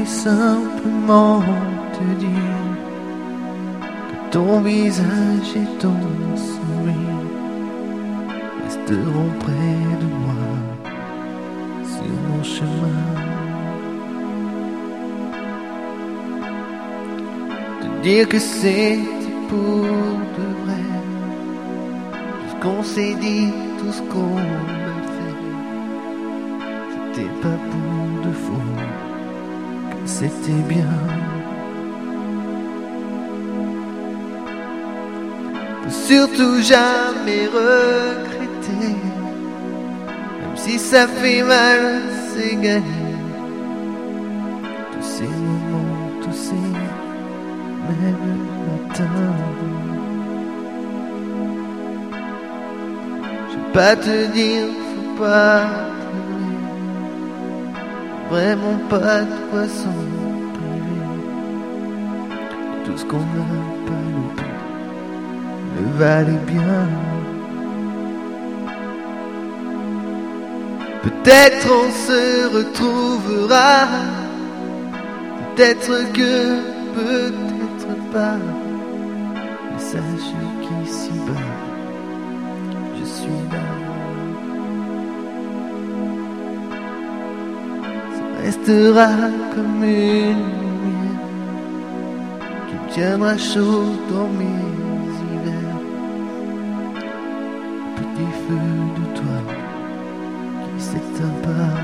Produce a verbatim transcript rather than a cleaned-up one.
simplement te dire que ton visage et ton sourire resteront près de moi sur mon chemin. Te dire que c'était pour de vrai, tout ce qu'on s'est dit, tout ce qu'on a fait, c'était pas pour de faux, que c'était bien. Faut surtout jamais regretter, même si ça fait mal, c'est gagné. Tous ces moments, tous ces mêmes matins. Je vais pas te dire, faut pas pleurer, vraiment pas de quoi s'en priver. Tout ce qu'on n'a pas loupé le valait bien. Peut-être on se retrouvera, peut-être que, peut-être pas. Mais sache qu'ici-bas, je suis là. Ça restera comme une lumière qui me tiendra chaud dans mes hivers. Petit feu de toi qui s'éteint pas.